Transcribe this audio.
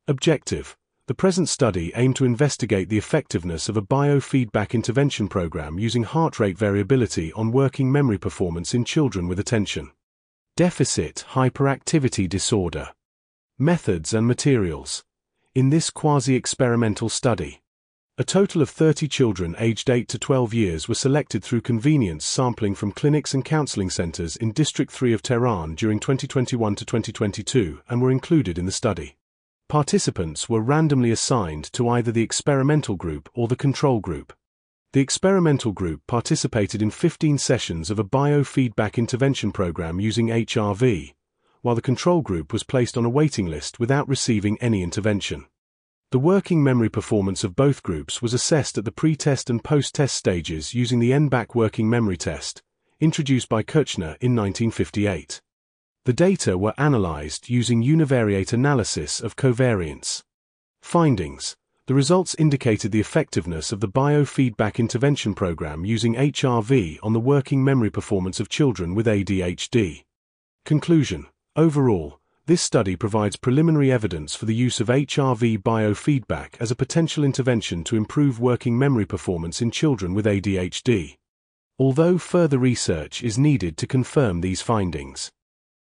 Objective: the present study aimed to investigate the effectiveness of a biofeedback intervention program using heart rate variability on working memory performance in children with attention deficit hyperactivity disorder. Methods and materials. In this quasi-experimental study, a total of 30 children aged 8 to 12 years were selected through convenience sampling from clinics and counseling centers in District 3 of Tehran during 2021 to 2022 and were included in the study. Participants were randomly assigned to either the experimental group or the control group. The experimental group participated in 15 sessions of a biofeedback intervention program using HRV, while the control group was placed on a waiting list without receiving any intervention. The working memory performance of both groups was assessed at the pre-test and post-test stages using the NBAC working memory test, introduced by Kirchner in 1958. The data were analyzed using univariate analysis of covariance. Findings: the results indicated the effectiveness of the biofeedback intervention program using HRV on the working memory performance of children with ADHD. Conclusion: overall, this study provides preliminary evidence for the use of HRV biofeedback as a potential intervention to improve working memory performance in children with ADHD. Although further research is needed to confirm these findings.